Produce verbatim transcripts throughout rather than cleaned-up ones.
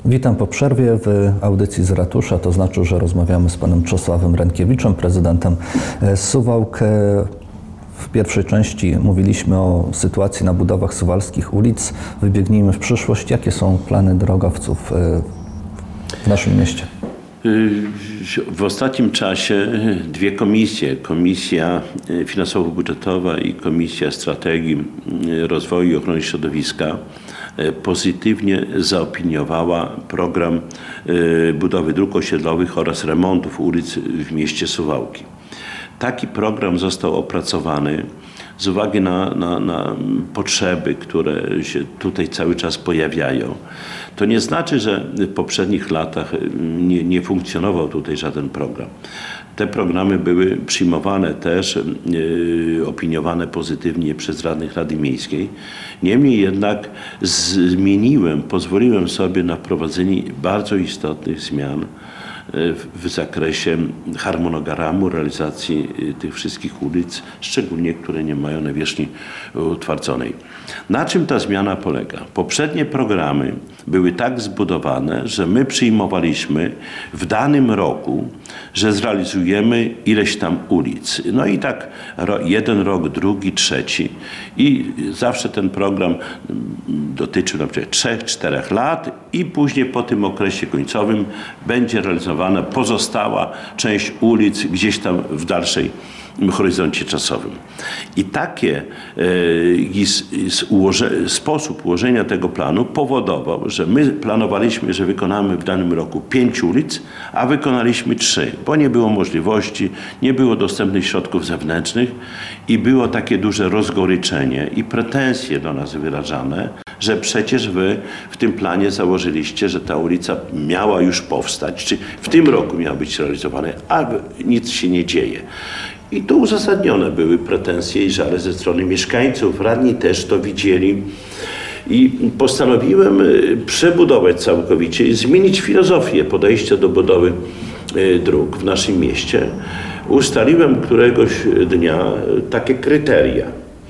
Witam po przerwie w audycji z ratusza, to znaczy, że rozmawiamy z panem Czesławem Rękiewiczem, prezydentem Suwałk. W pierwszej części mówiliśmy o sytuacji na budowach suwalskich ulic. Wybiegnijmy w przyszłość. Jakie są plany drogowców w naszym mieście? W ostatnim czasie dwie komisje, Komisja Finansowo-Budżetowa i Komisja Strategii Rozwoju i Ochrony Środowiska, pozytywnie zaopiniowała program budowy dróg osiedlowych oraz remontów ulic w mieście Suwałki. Taki program został opracowany z uwagi na, na, na potrzeby, które się tutaj cały czas pojawiają. To nie znaczy, że w poprzednich latach nie, nie funkcjonował tutaj żaden program. Te programy były przyjmowane też, yy, opiniowane pozytywnie przez radnych Rady Miejskiej. Niemniej jednak zmieniłem, pozwoliłem sobie na wprowadzenie bardzo istotnych zmian w zakresie harmonogramu realizacji tych wszystkich ulic, szczególnie które nie mają nawierzchni utwardzonej. Na czym ta zmiana polega? Poprzednie programy były tak zbudowane, że my przyjmowaliśmy w danym roku, że zrealizujemy ileś tam ulic. No i tak jeden rok, drugi, trzeci i zawsze ten program dotyczył na przykład trzech, czterech lat i później po tym okresie końcowym będzie realizowana pozostała część ulic gdzieś tam w dalszej horyzoncie czasowym. I taki e, ułoże, sposób ułożenia tego planu powodował, że my planowaliśmy, że wykonamy w danym roku pięć ulic, a wykonaliśmy trzy, bo nie było możliwości, nie było dostępnych środków zewnętrznych i było takie duże rozgoryczenie i pretensje do nas wyrażane, że przecież wy w tym planie założyliście, że ta ulica miała już powstać, czy w tym roku miała być realizowana, a nic się nie dzieje. I tu uzasadnione były pretensje i żale ze strony mieszkańców. Radni też to widzieli. I postanowiłem przebudować całkowicie i zmienić filozofię podejścia do budowy dróg w naszym mieście. Ustaliłem któregoś dnia takie kryteria.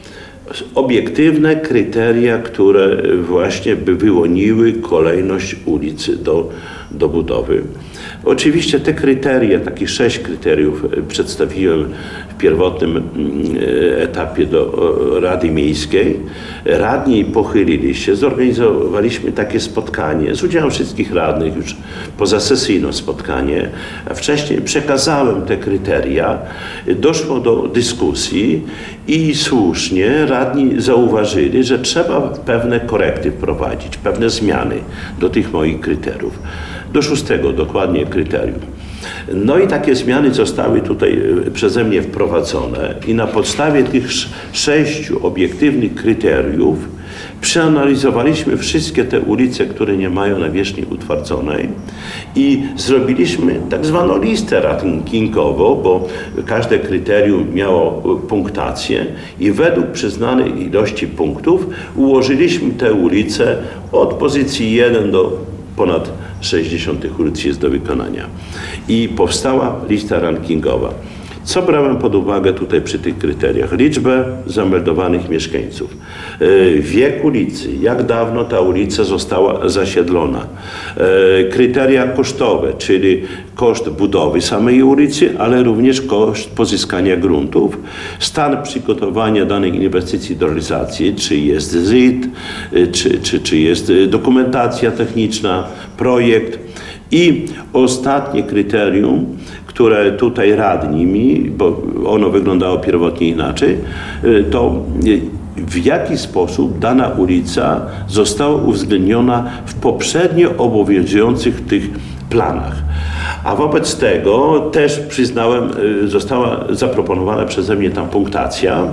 Obiektywne kryteria, które właśnie by wyłoniły kolejność ulic do, do budowy. Oczywiście te kryteria, takich sześć kryteriów przedstawiłem w pierwotnym etapie do Rady Miejskiej. Radni pochylili się, zorganizowaliśmy takie spotkanie z udziałem wszystkich radnych, już pozasesyjne spotkanie. Wcześniej przekazałem te kryteria, doszło do dyskusji i słusznie radni zauważyli, że trzeba pewne korekty wprowadzić, pewne zmiany do tych moich kryteriów. Do szóstego dokładnie kryterium. No i takie zmiany zostały tutaj przeze mnie wprowadzone i na podstawie tych sześciu obiektywnych kryteriów przeanalizowaliśmy wszystkie te ulice, które nie mają nawierzchni utwardzonej i zrobiliśmy tak zwaną listę rankingową, bo każde kryterium miało punktację i według przyznanej ilości punktów ułożyliśmy te ulice od pozycji jeden do ponad sześćdziesiąt ulic jest do wykonania. I powstała lista rankingowa. Co brałem pod uwagę tutaj przy tych kryteriach? Liczbę zameldowanych mieszkańców, wiek ulicy, jak dawno ta ulica została zasiedlona, kryteria kosztowe, czyli koszt budowy samej ulicy, ale również koszt pozyskania gruntów, stan przygotowania danej inwestycji do realizacji, czy jest Z I T, czy, czy, czy jest dokumentacja techniczna, projekt. I ostatnie kryterium, które tutaj radni mi, bo ono wyglądało pierwotnie inaczej, to w jaki sposób dana ulica została uwzględniona w poprzednio obowiązujących tych planach. A wobec tego też przyznałem, została zaproponowana przeze mnie tam punktacja.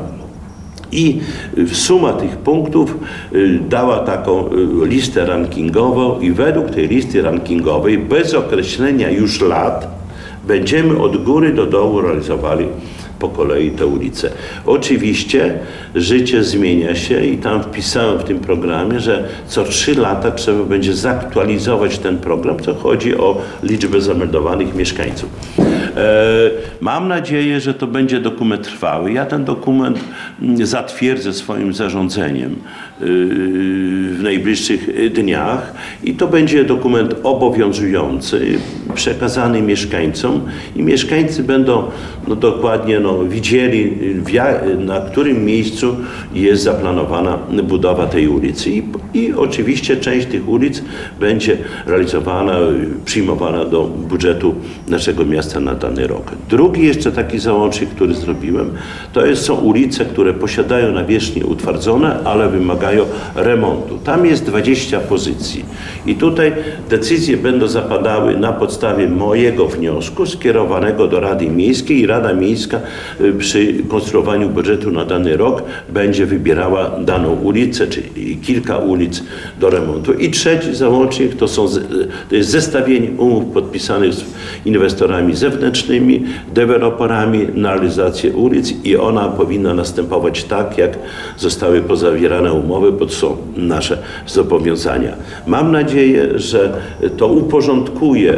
I suma tych punktów dała taką listę rankingową i według tej listy rankingowej, bez określenia już lat, będziemy od góry do dołu realizowali po kolei te ulice. Oczywiście życie zmienia się i tam wpisałem w tym programie, że co trzy lata trzeba będzie zaktualizować ten program, co chodzi o liczbę zameldowanych mieszkańców. Mam nadzieję, że to będzie dokument trwały. Ja ten dokument zatwierdzę swoim zarządzeniem w najbliższych dniach i to będzie dokument obowiązujący, przekazany mieszkańcom i mieszkańcy będą no, dokładnie no, widzieli, na którym miejscu jest zaplanowana budowa tej ulicy. I, i oczywiście część tych ulic będzie realizowana, przyjmowana do budżetu naszego miasta na dany rok. Drugi jeszcze taki załącznik, który zrobiłem, to jest, są ulice, które posiadają nawierzchnie utwardzone, ale wymagają remontu. Tam jest dwadzieścia pozycji i tutaj decyzje będą zapadały na podstawie mojego wniosku skierowanego do Rady Miejskiej i Rada Miejska przy konstruowaniu budżetu na dany rok będzie wybierała daną ulicę, czyli kilka ulic do remontu. I trzeci załącznik to są to jest zestawienie umów podpisanych z inwestorami zewnętrznymi, deweloperami na realizację ulic i ona powinna następować tak, jak zostały pozawierane umowy, bo to są nasze zobowiązania. Mam nadzieję, że to uporządkuje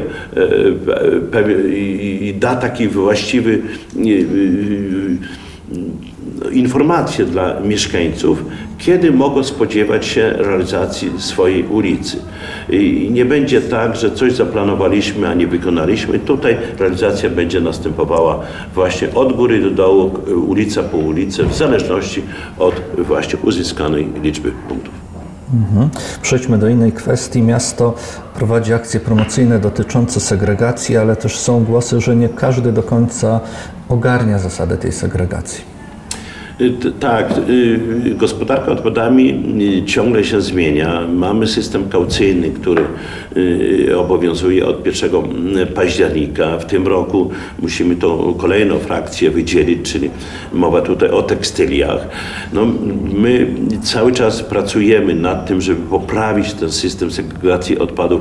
i da taki właściwy informacje dla mieszkańców, kiedy mogą spodziewać się realizacji swojej ulicy. I nie będzie tak, że coś zaplanowaliśmy, a nie wykonaliśmy. Tutaj realizacja będzie następowała właśnie od góry do dołu, ulica po ulicy, w zależności od właśnie uzyskanej liczby punktów. Mhm. Przejdźmy do innej kwestii. Miasto prowadzi akcje promocyjne dotyczące segregacji, ale też są głosy, że nie każdy do końca ogarnia zasadę tej segregacji. Tak, gospodarka odpadami ciągle się zmienia. Mamy system kaucyjny, który obowiązuje od pierwszego października. W tym roku musimy tą kolejną frakcję wydzielić, czyli mowa tutaj o tekstyliach. No, my cały czas pracujemy nad tym, żeby poprawić ten system segregacji odpadów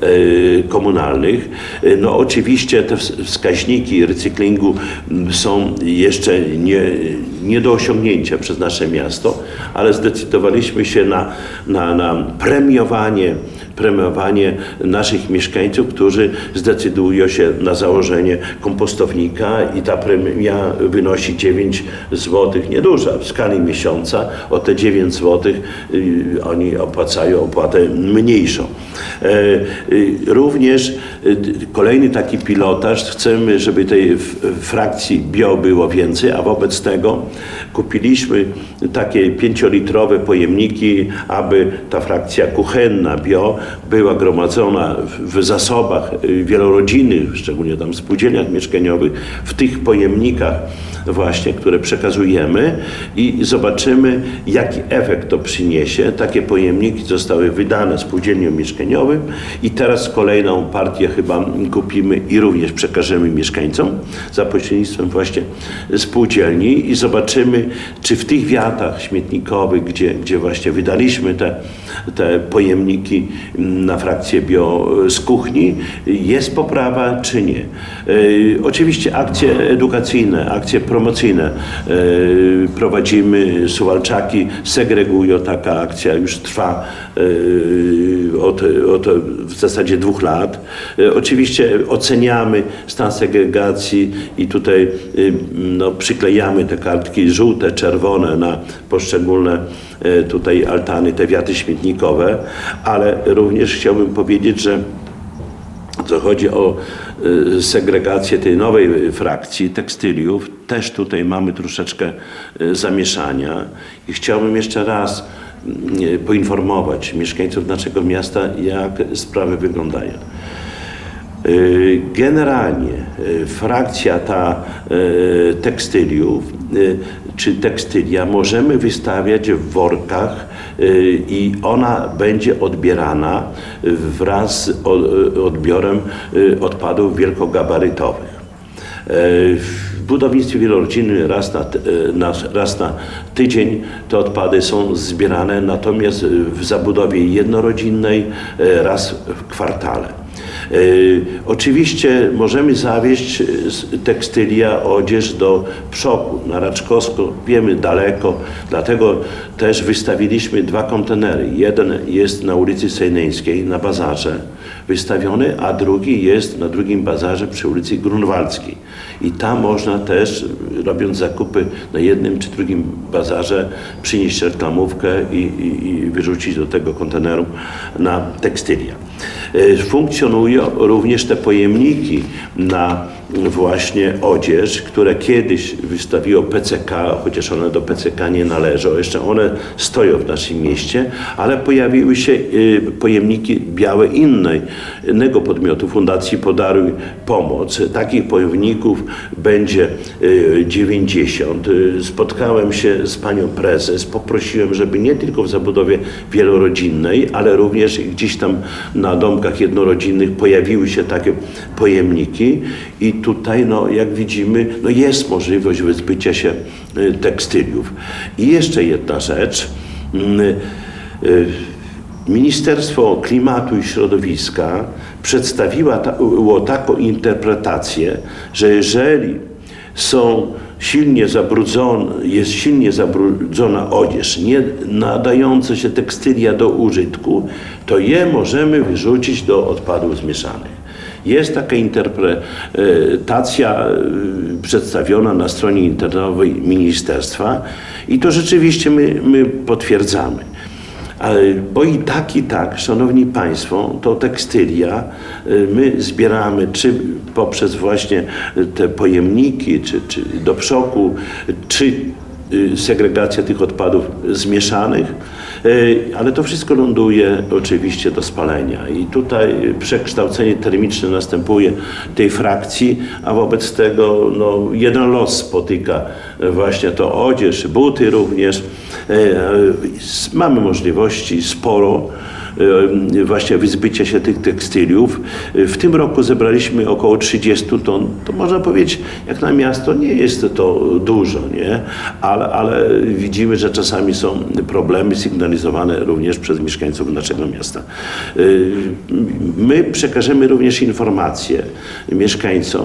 komunalnych. No oczywiście te wskaźniki recyklingu są jeszcze nie, nie do osiągnięcia przez nasze miasto, ale zdecydowaliśmy się na, na, na premiowanie, premiowanie naszych mieszkańców, którzy zdecydują się na założenie kompostownika i ta premia wynosi dziewięć złotych, nieduża w skali miesiąca. O te dziewięć złotych y, oni opłacają opłatę mniejszą. E, y, również y, kolejny taki pilotaż, chcemy, żeby tej frakcji bio było więcej, a wobec tego kupiliśmy takie pięciolitrowe pojemniki, aby ta frakcja kuchenna bio była gromadzona w zasobach wielorodzinnych, szczególnie tam w spółdzielniach mieszkaniowych, w tych pojemnikach właśnie, które przekazujemy i zobaczymy, jaki efekt to przyniesie. Takie pojemniki zostały wydane spółdzielniom mieszkaniowym i teraz kolejną partię chyba kupimy i również przekażemy mieszkańcom za pośrednictwem właśnie spółdzielni i zobaczymy, czy w tych wiatach śmietnikowych, gdzie, gdzie właśnie wydaliśmy te, te pojemniki na frakcję bio z kuchni, jest poprawa, czy nie. Yy, oczywiście akcje edukacyjne, akcje promocyjne yy, prowadzimy, Suwalczaki segregują, taka akcja już trwa yy, od, od w zasadzie dwóch lat. Yy, oczywiście oceniamy stan segregacji i tutaj yy, no, przyklejamy te kartki żółte, czerwone na poszczególne yy, tutaj altany, te wiaty śmietnikowe, ale również chciałbym powiedzieć, że co chodzi o y, segregację tej nowej frakcji tekstyliów, też tutaj mamy troszeczkę y, zamieszania i chciałbym jeszcze raz y, poinformować mieszkańców naszego miasta, jak sprawy wyglądają. Y, generalnie y, frakcja ta y, tekstyliów y, czy tekstylia możemy wystawiać w workach y, i ona będzie odbierana wraz z odbiorem y, odpadów wielkogabarytowych. Y, w budownictwie wielorodzinnym raz na, na, raz na tydzień te odpady są zbierane, natomiast w zabudowie jednorodzinnej raz w kwartale. Oczywiście możemy zawieźć tekstylia, odzież do Przoku, na Raczkowsko, wiemy daleko, dlatego też wystawiliśmy dwa kontenery. Jeden jest na ulicy Sejneńskiej, na bazarze wystawiony, a drugi jest na drugim bazarze przy ulicy Grunwaldzkiej. I tam można też, robiąc zakupy na jednym czy drugim bazarze, przynieść reklamówkę i, i, i wyrzucić do tego konteneru na tekstylia. Funkcjonują również te pojemniki na właśnie odzież, które kiedyś wystawiło P C K, chociaż one do P C K nie należą. Jeszcze one stoją w naszym mieście, ale pojawiły się pojemniki białe innej, innego podmiotu, Fundacji Podaruj Pomoc. Takich pojemników będzie dziewięćdziesiąt. Spotkałem się z panią prezes, poprosiłem, żeby nie tylko w zabudowie wielorodzinnej, ale również gdzieś tam na domkach jednorodzinnych pojawiły się takie pojemniki i tutaj, no, jak widzimy, no, jest możliwość wyzbycia się tekstyliów. I jeszcze jedna rzecz. Ministerstwo Klimatu i Środowiska przedstawiło taką interpretację, że jeżeli są silnie zabrudzone, jest silnie zabrudzona odzież, nie nadające się tekstylia do użytku, to je możemy wyrzucić do odpadów zmieszanych. Jest taka interpretacja przedstawiona na stronie internetowej ministerstwa i to rzeczywiście my, my potwierdzamy. Ale, bo i tak, i tak, szanowni państwo, to tekstylia my zbieramy czy poprzez właśnie te pojemniki, czy, czy do Przoku, czy segregacja tych odpadów zmieszanych, ale to wszystko ląduje oczywiście do spalenia i tutaj przekształcenie termiczne następuje tej frakcji, a wobec tego no, jeden los spotyka właśnie to odzież, buty również. Mamy możliwości sporo właśnie wyzbycia się tych tekstyliów. W tym roku zebraliśmy około trzydzieści ton. To można powiedzieć, jak na miasto nie jest to dużo, nie? Ale, ale widzimy, że czasami są problemy sygnalizowane również przez mieszkańców naszego miasta. My przekażemy również informacje mieszkańcom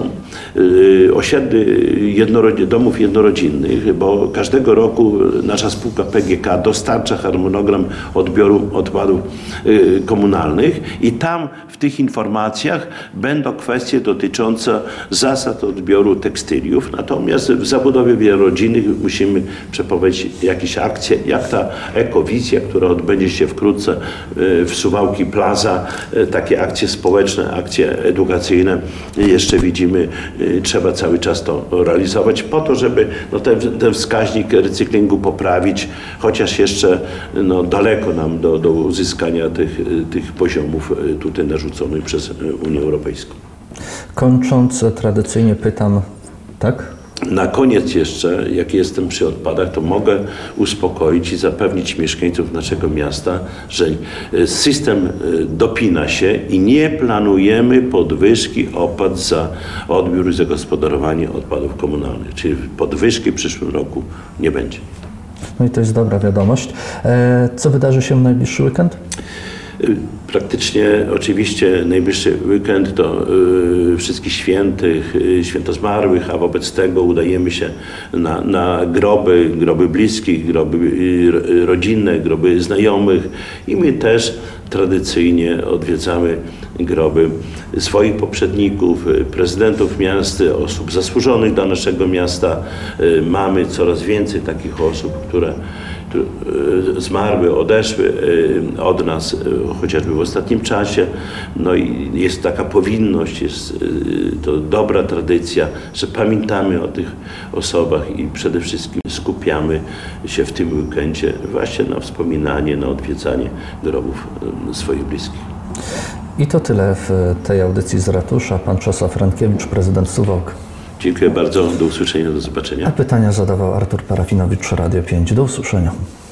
osiedli jednorodzi- domów jednorodzinnych, bo każdego roku nasza spółka P G K dostarcza harmonogram odbioru odpadów komunalnych i tam w tych informacjach będą kwestie dotyczące zasad odbioru tekstyliów. Natomiast w zabudowie wielorodzinnych musimy przeprowadzić jakieś akcje, jak ta ekowizja, która odbędzie się wkrótce w Suwałki Plaza, takie akcje społeczne, akcje edukacyjne. Jeszcze widzimy, trzeba cały czas to realizować po to, żeby no, ten, ten wskaźnik recyklingu poprawić, chociaż jeszcze no, daleko nam do, do uzyskania tych, tych poziomów tutaj narzuconych przez Unię Europejską. Kończąc, tradycyjnie pytam, tak? Na koniec jeszcze, jak jestem przy odpadach, to mogę uspokoić i zapewnić mieszkańców naszego miasta, że system dopina się i nie planujemy podwyżki opłat za odbiór i zagospodarowanie odpadów komunalnych. Czyli podwyżki w przyszłym roku nie będzie. No i to jest dobra wiadomość. Co wydarzy się w najbliższy weekend? Praktycznie oczywiście najbliższy weekend to y, Wszystkich Świętych, y, Święto Zmarłych, a wobec tego udajemy się na, na groby, groby bliskich, groby y, rodzinne, groby znajomych i my też tradycyjnie odwiedzamy groby swoich poprzedników, prezydentów miast, osób zasłużonych dla naszego miasta. Y, mamy coraz więcej takich osób, które zmarły, odeszły od nas, chociażby w ostatnim czasie. No i jest taka powinność, jest to dobra tradycja, że pamiętamy o tych osobach i przede wszystkim skupiamy się w tym weekendzie właśnie na wspominanie, na odwiedzanie grobów swoich bliskich. I to tyle w tej audycji z ratusza. Pan Czesław Rękiewicz, prezydent Suwałk. Dziękuję bardzo, do usłyszenia, do zobaczenia. A pytania zadawał Artur Parafinowicz, Radio pięć. Do usłyszenia.